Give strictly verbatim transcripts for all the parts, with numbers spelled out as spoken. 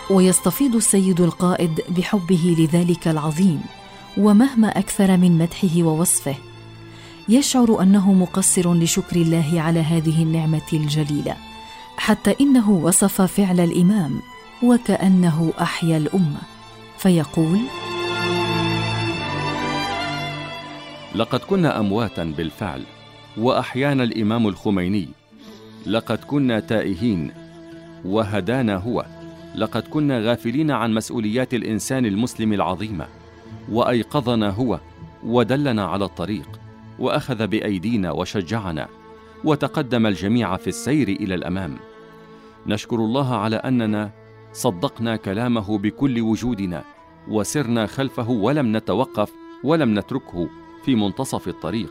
ويستفيض السيد القائد بحبه لذلك العظيم، ومهما أكثر من مدحه ووصفه يشعر أنه مقصر لشكر الله على هذه النعمة الجليلة، حتى إنه وصف فعل الإمام وكأنه أحيا الأمة، فيقول: لقد كنا أمواتا بالفعل، وأحيانا الإمام الخميني. لقد كنا تائهين وهدانا هو. لقد كنا غافلين عن مسؤوليات الإنسان المسلم العظيمة، وأيقظنا هو ودلنا على الطريق، وأخذ بأيدينا وشجعنا، وتقدم الجميع في السير إلى الأمام. نشكر الله على أننا صدقنا كلامه بكل وجودنا، وسرنا خلفه ولم نتوقف ولم نتركه في منتصف الطريق.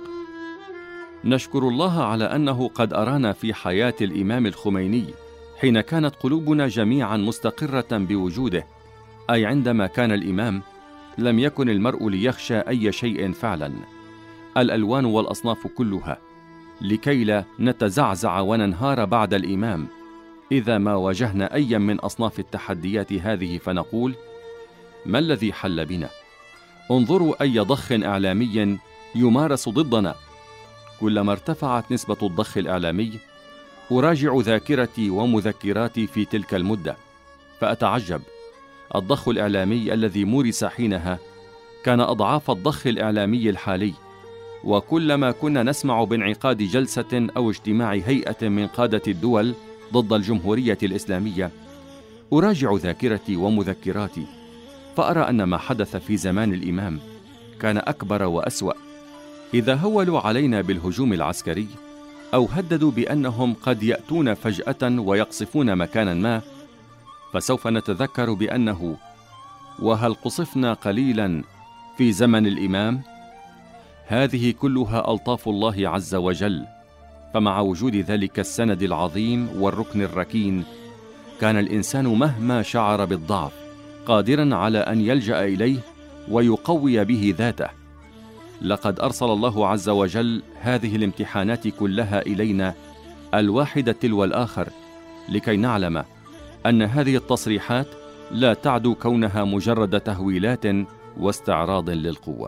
نشكر الله على أنه قد أرانا في حياة الإمام الخميني حين كانت قلوبنا جميعا مستقرة بوجوده، أي عندما كان الإمام لم يكن المرء ليخشى أي شيء فعلا، الألوان والأصناف كلها، لكي لا نتزعزع وننهار بعد الإمام إذا ما واجهنا أي من أصناف التحديات هذه، فنقول: ما الذي حل بنا؟ انظروا أي ضخ إعلامي يمارس ضدنا. كلما ارتفعت نسبة الضخ الإعلامي أراجع ذاكرتي ومذكراتي في تلك المدة، فأتعجب. الضخ الإعلامي الذي مورس حينها كان أضعاف الضخ الإعلامي الحالي، وكلما كنا نسمع بانعقاد جلسة أو اجتماع هيئة من قادة الدول ضد الجمهورية الإسلامية أراجع ذاكرتي ومذكراتي، فأرى أن ما حدث في زمان الإمام كان أكبر وأسوأ. إذا هولوا علينا بالهجوم العسكري أو هددوا بأنهم قد يأتون فجأة ويقصفون مكانا ما، فسوف نتذكر بأنه وهل قصفنا قليلا في زمن الإمام؟ هذه كلها ألطاف الله عز وجل. فمع وجود ذلك السند العظيم والركن الركين، كان الإنسان مهما شعر بالضعف قادرا على أن يلجأ إليه ويقوي به ذاته. لقد أرسل الله عز وجل هذه الامتحانات كلها إلينا الواحدة تلو الآخر، لكي نعلم أن هذه التصريحات لا تعدو كونها مجرد تهويلات واستعراض للقوة.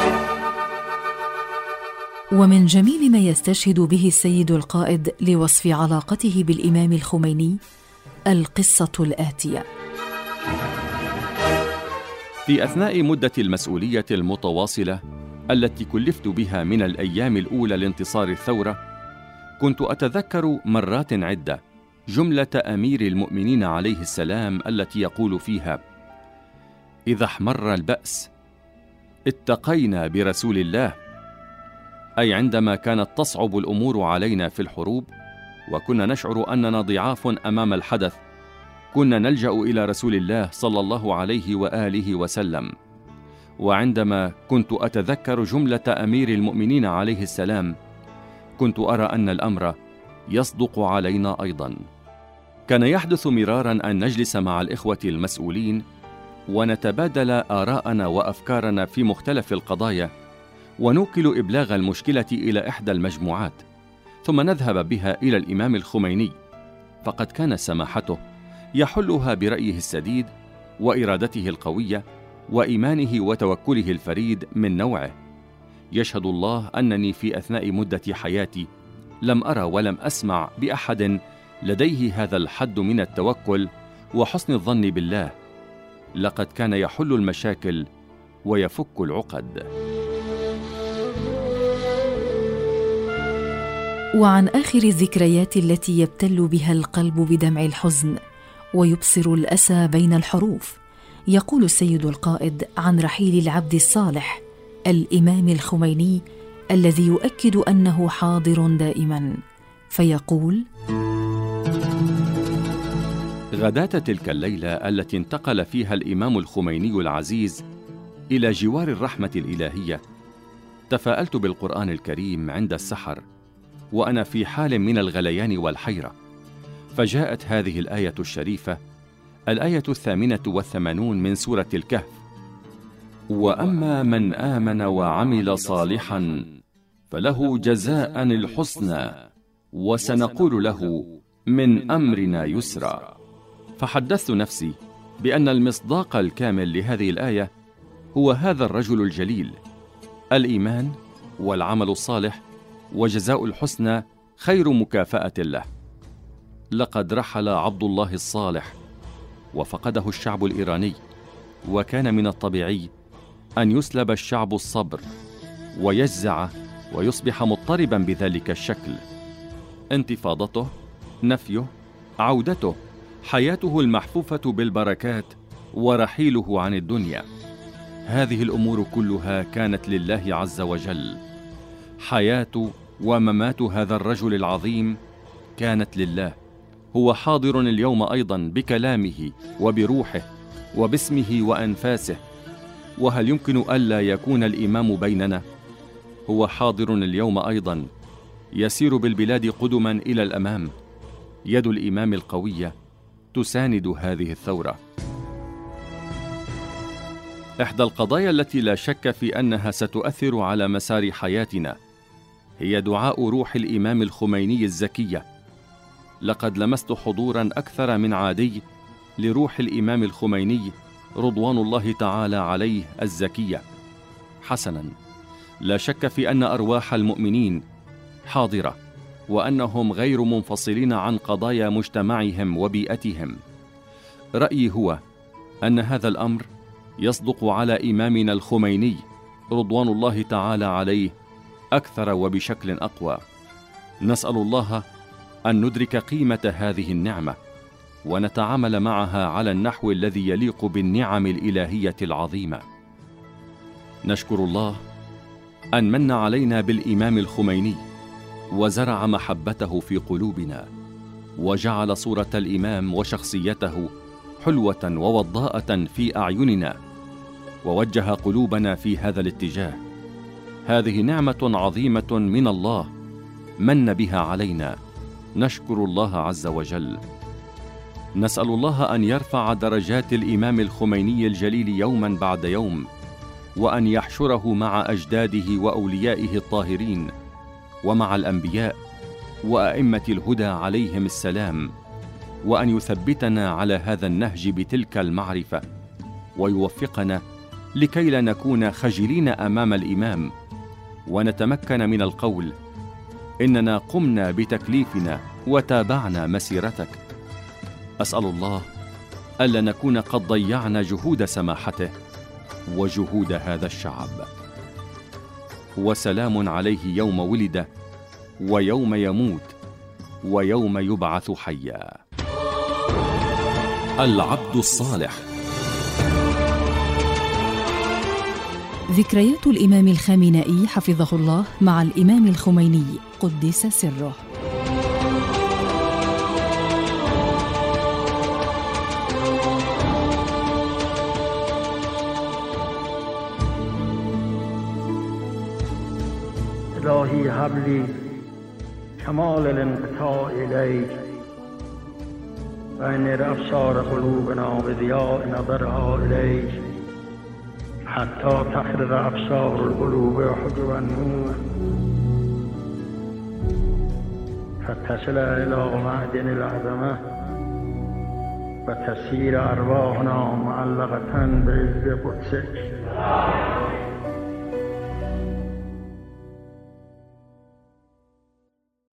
ومن جميل ما يستشهد به السيد القائد لوصف علاقته بالإمام الخميني القصة الآتية. في أثناء مدة المسؤولية المتواصلة التي كلفت بها من الأيام الأولى لانتصار الثورة، كنت أتذكر مرات عدة جملة أمير المؤمنين عليه السلام التي يقول فيها: إذا احمر البأس اتقينا برسول الله. أي عندما كانت تصعب الأمور علينا في الحروب وكنا نشعر أننا ضعاف أمام الحدث، كنا نلجأ إلى رسول الله صلى الله عليه وآله وسلم. وعندما كنت أتذكر جملة أمير المؤمنين عليه السلام، كنت أرى أن الأمر يصدق علينا أيضا. كان يحدث مرارا أن نجلس مع الإخوة المسؤولين ونتبادل آراءنا وأفكارنا في مختلف القضايا، ونوكل إبلاغ المشكلة إلى إحدى المجموعات، ثم نذهب بها إلى الإمام الخميني، فقد كان سماحته يحلها برأيه السديد وإرادته القوية وإيمانه وتوكله الفريد من نوعه. يشهد الله أنني في أثناء مدة حياتي لم أرى ولم أسمع بأحد لديه هذا الحد من التوكل وحسن الظن بالله. لقد كان يحل المشاكل ويفك العقد. وعن آخر الذكريات التي يبتل بها القلب بدمع الحزن ويبصر الأسى بين الحروف، يقول السيد القائد عن رحيل العبد الصالح الإمام الخميني الذي يؤكد أنه حاضر دائما، فيقول: غداة تلك الليلة التي انتقل فيها الإمام الخميني العزيز إلى جوار الرحمة الإلهية، تفاءلت بالقرآن الكريم عند السحر وأنا في حال من الغليان والحيرة، فجاءت هذه الآية الشريفة، الآية الثامنة والثمانون من سورة الكهف: وأما من آمن وعمل صالحا فله جزاء الحسنى وسنقول له من أمرنا يسرا. فحدثت نفسي بأن المصداق الكامل لهذه الآية هو هذا الرجل الجليل: الإيمان والعمل الصالح وجزاء الحسنى خير مكافأة له. لقد رحل عبد الله الصالح وفقده الشعب الإيراني، وكان من الطبيعي أن يسلب الشعب الصبر ويجزع ويصبح مضطربا بذلك الشكل. انتفاضته، نفيه، عودته، حياته المحفوفة بالبركات، ورحيله عن الدنيا، هذه الأمور كلها كانت لله عز وجل. حياة وممات هذا الرجل العظيم كانت لله. هو حاضر اليوم أيضا بكلامه وبروحه وباسمه وأنفاسه. وهل يمكن ألا يكون الإمام بيننا؟ هو حاضر اليوم أيضا، يسير بالبلاد قدما إلى الأمام. يد الإمام القوية تساند هذه الثورة. إحدى القضايا التي لا شك في أنها ستؤثر على مسار حياتنا هي دعاء روح الإمام الخميني الزكية. لقد لمست حضورا أكثر من عادي لروح الإمام الخميني رضوان الله تعالى عليه الزكية. حسنا، لا شك في أن أرواح المؤمنين حاضرة، وأنهم غير منفصلين عن قضايا مجتمعهم وبيئتهم. رأيي هو أن هذا الأمر يصدق على إمامنا الخميني رضوان الله تعالى عليه أكثر وبشكل أقوى. نسأل الله أن ندرك قيمة هذه النعمة ونتعامل معها على النحو الذي يليق بالنعم الإلهية العظيمة. نشكر الله أن من علينا بالإمام الخميني وزرع محبته في قلوبنا، وجعل صورة الإمام وشخصيته حلوة ووضاءة في أعيننا، ووجه قلوبنا في هذا الاتجاه. هذه نعمة عظيمة من الله من بها علينا، نشكر الله عز وجل. نسأل الله أن يرفع درجات الإمام الخميني الجليل يوما بعد يوم، وأن يحشره مع أجداده وأوليائه الطاهرين، ومع الأنبياء وأئمة الهدى عليهم السلام، وأن يثبتنا على هذا النهج بتلك المعرفة، ويوفقنا لكي لا نكون خجلين أمام الإمام، ونتمكن من القول: إننا قمنا بتكليفنا وتابعنا مسيرتك. أسأل الله ألا نكون قد ضيعنا جهود سماحته وجهود هذا الشعب. وسلام عليه يوم ولد ويوم يموت ويوم يبعث حيا. العبد الصالح. ذكريات الإمام الخامنئي حفظه الله مع الإمام الخميني قدس سره. إلهي هب لي كمال الانقطاع إليك، وأنر أبصار قلوبنا بضياء نظرها إليك، حتى تخرج أبصار القلوب حجب النور، فتصل إلى معدن العظمة، وتسير أرواحنا معلقة بعز قدسك.